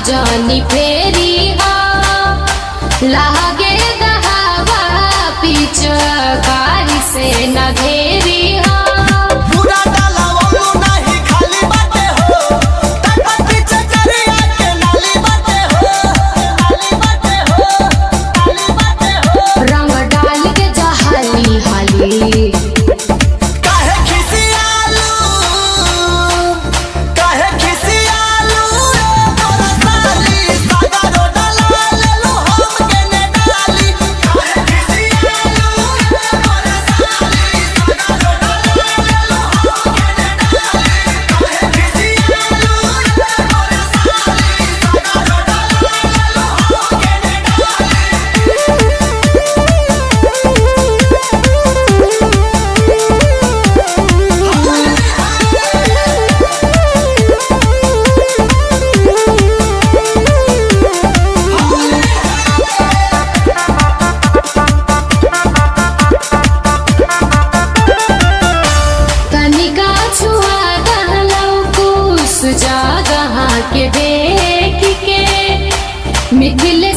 जानी फेरी हा लागे दहावा पिचकारी से न घेरी हा पूरा डाला वालू नहीं खाली बाटे हो तक पीछे करिया के नाली बाटे हो नाली बाटे हो नाली बाटे हो रंग डाल के जहाली हाली काहे खिसियालू रे तोरा साली सागरो डाला लेलू हम के ने डाली काहे खिसियालू रे तोरा साली सागरो डाला लेलू हम के ने डाली काहे खिसियालू रे तोरा साली सागरो डाला लेलू हम तनिका छुआ दहलौ कुछ जगह के देख के मिथिले